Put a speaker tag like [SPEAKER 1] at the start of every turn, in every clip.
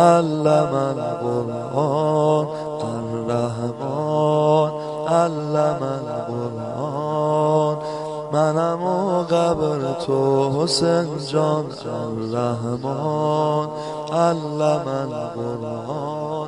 [SPEAKER 1] علم القرآن الرحمن علم القرآن منم و قبر تو حسین جان الرحمن علم القرآن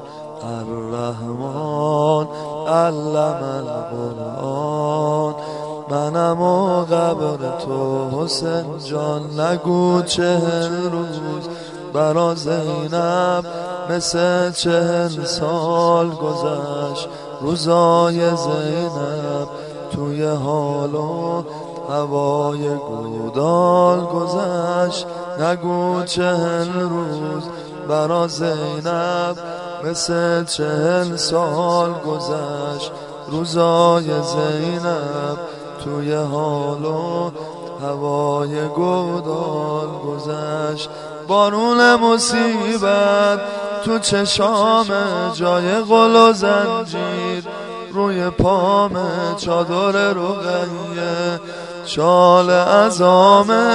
[SPEAKER 1] الرحمن علم القرآن منم و قبر تو حسین جان نگو 40 روز برا زینب مثل 40 سال گذشت روزای زینب توی حال و هوای گودال گذشت نگو 40 روز برا زینب مثل 40 سال گذشت روزای زینب توی حال و هوای گودال گذشت بارون مصیبت تو چشام جای غل و زنجیر روی پام چادر رقیه شال عظامه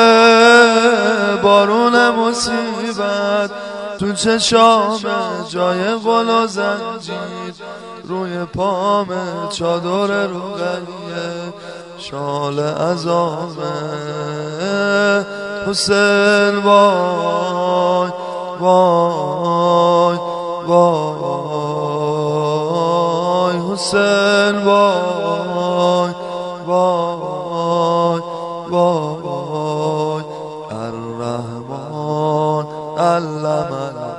[SPEAKER 1] بارون مصیبت تو چشام جای غل و زنجیر روی پام چادر رقیه شال عظامه حسین وای وای وای حسین وای وای وای الرحمن علم